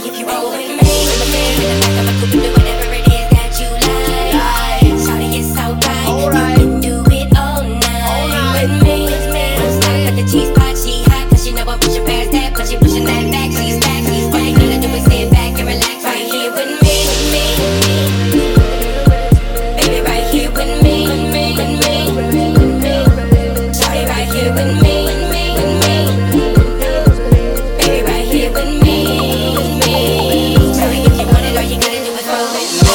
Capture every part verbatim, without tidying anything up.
if you roll with me. In the bed, in the back of my coupe, do whatever it is that you like. Shawty, it's alright. You can do it all night with me. I'm stuck at the cheese pot, she hot, cause she know I push her past that, but she pushing that back. She's back, she's back. All I do is sit back and relax right here with me. Baby, right here with me. Shawty, right here with me. Baby, right here with me. Tell me if you want it, all you gotta do is roll with me.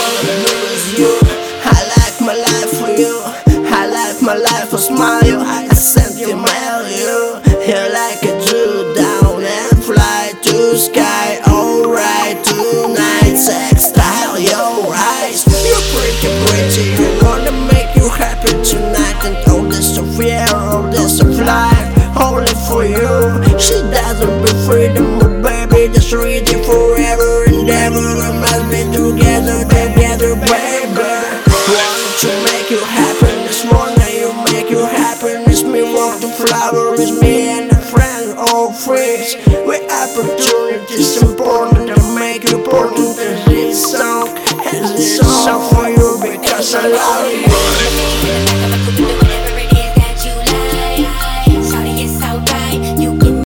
I like my life for you. I like my life for smile. I sent you mail you. Here like a Jew down and fly to sky. Alright, tonight sex style your eyes. You're pretty pretty. You wanna make you happy tonight. And all this of fear, all this of life, only for you. She doesn't be freedom, but baby, just read it forever and ever. We must be together, together, baby. Want to make you happiness, wanna you make you happiness. Me want to flower, is me and a friend, all friends. With opportunities important to make you important. This song, and this song for you because I love you.